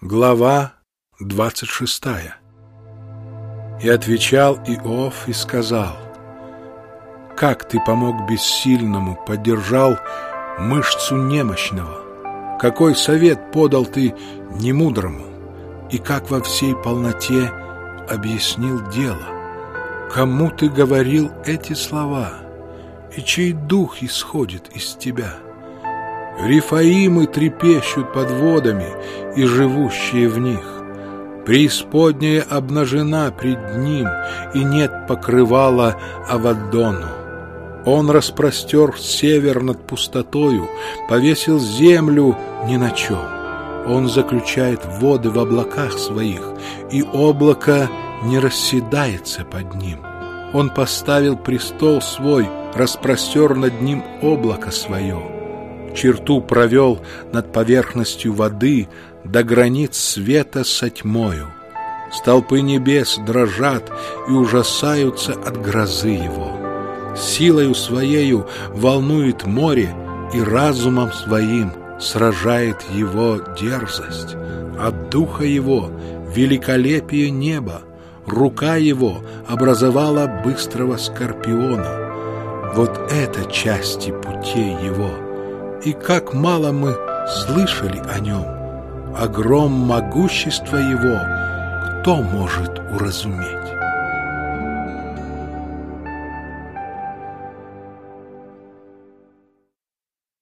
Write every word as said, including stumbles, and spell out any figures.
Глава двадцать шестая. И отвечал Иов и сказал: «Как ты помог бессильному, поддержал мышцу немощного? Какой совет подал ты немудрому? И как во всей полноте объяснил дело? Кому ты говорил эти слова? И чей дух исходит из тебя? Рифаимы трепещут под водами, и живущие в них. Преисподняя обнажена пред ним, и нет покрывала Авадону. Он распростер север над пустотою, повесил землю ни на чем. Он заключает воды в облаках своих, и облако не расседается под ним. Он поставил престол свой, распростер над ним облако свое. Черту провел над поверхностью воды до границ света со тьмою. Столпы небес дрожат и ужасаются от грозы его. Силою своею волнует море, и разумом своим сражает его дерзость. От духа его великолепие неба, рука его образовала быстрого скорпиона. Вот это части путей его. И как мало мы слышали о нем, огром могущества его кто может уразуметь?